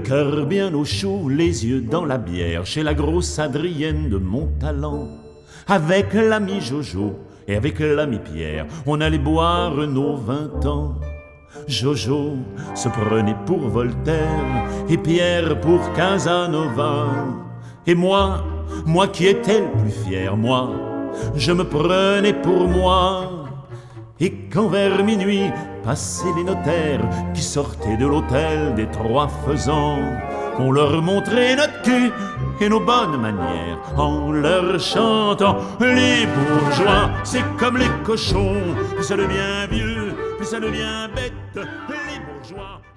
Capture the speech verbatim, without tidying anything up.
cœur bien au chaud, les yeux dans la bière, chez la grosse Adrienne de Montalent. Avec l'ami Jojo et avec l'ami Pierre, on allait boire nos vingt ans. Jojo se prenait pour Voltaire et Pierre pour Casanova. Et moi, moi qui étais le plus fier, moi, je me prenais pour moi. Et quand vers minuit passaient les notaires qui sortaient de l'hôtel des Trois Faisans, on leur montrait notre cul et nos bonnes manières en leur chantant: les bourgeois, c'est comme les cochons, plus ça devient vieux, plus ça devient bête. Les bourgeois